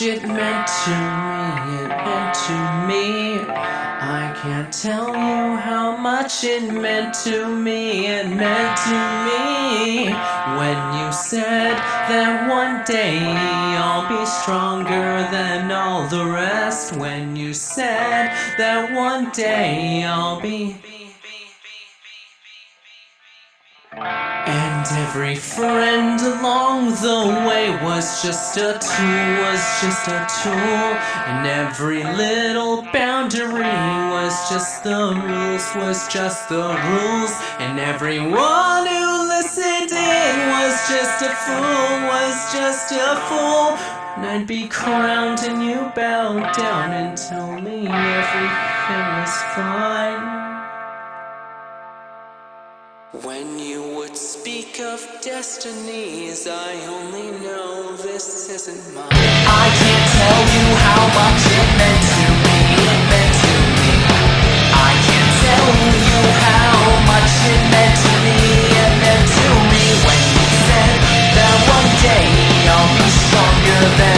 it meant to me, it meant to me. I can't tell you how much it meant to me, it meant to me. When you said that one day I'll be stronger than all the rest. When you said that one day I'll be. And every friend along the way was just a tool, and every little boundary was just the rules, and everyone who listened in was just a fool, and I'd be crowned and you bowed down and tell me everything was fine. When you would speak of destinies, I only know this isn't mine. I can't tell you how much it meant to me, it meant to me. I can't tell you how much it meant to me, it meant to me. When you said that one day I'll be stronger than